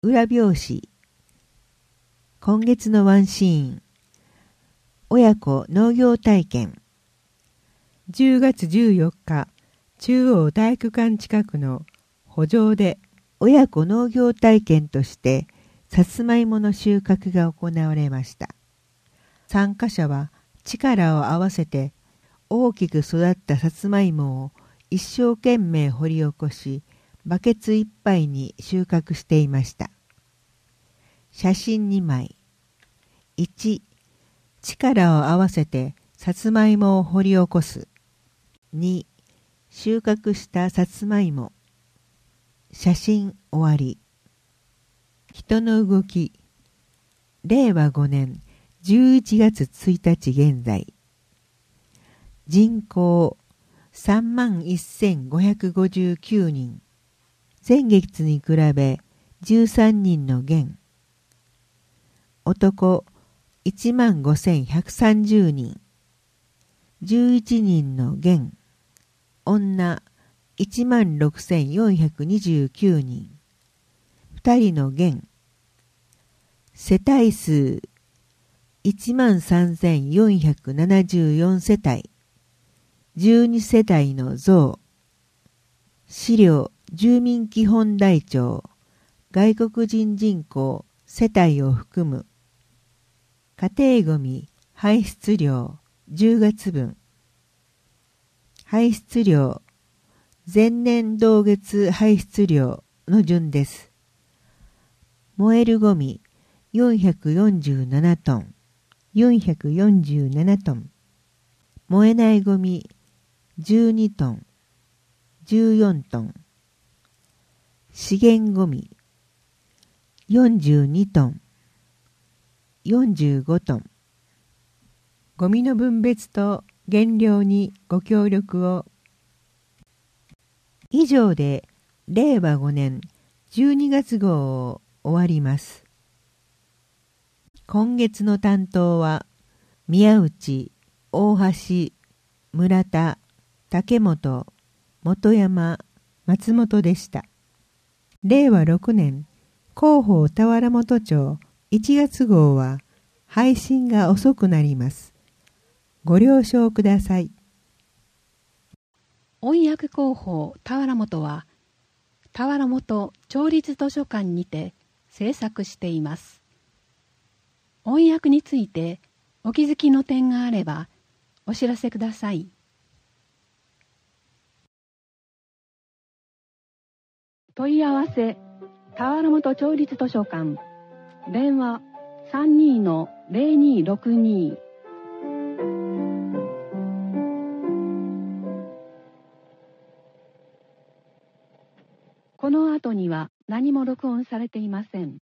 裏表紙。今月のワンシーン。親子農業体験。 10月14日、中央体育館近くの圃場で親子農業体験としてさつまいもの収穫が行われました。参加者は力を合わせて大きく育ったさつまいもを一生懸命掘り起こし、バケツいっぱいに収穫していました。写真2枚。1、力を合わせてさつまいもを掘り起こす。2、収穫したさつまいも。写真終わり。人の動き。令和5年11月1日現在。人口31,559人。前月に比べ13人の減。男15,130人。11人の減。女16,429人。2人の減。世帯数13,474世帯。12世帯の増。資料住民基本台帳。外国人人口世帯を含む。家庭ごみ排出量10月分。排出量前年同月排出量の順です。燃えるごみ447トン。447トン。燃えないごみ12トン。14トン。資源ごみ42トン。45トン。 ゴミの分別と減量にご協力を。 以上で令和5年12月号を終わります。今月の担当は宮内、大橋、村田、竹本、本山、 松本でした。令和6年広報田原本町1月号は配信が遅くなります。ご了承ください。 音訳広報田原本は田原本町立図書館にて制作しています。音訳についてお気づきの点があればお知らせください。問い合わせ田原本町立図書館電話 32-0262。 この後には何も録音されていません。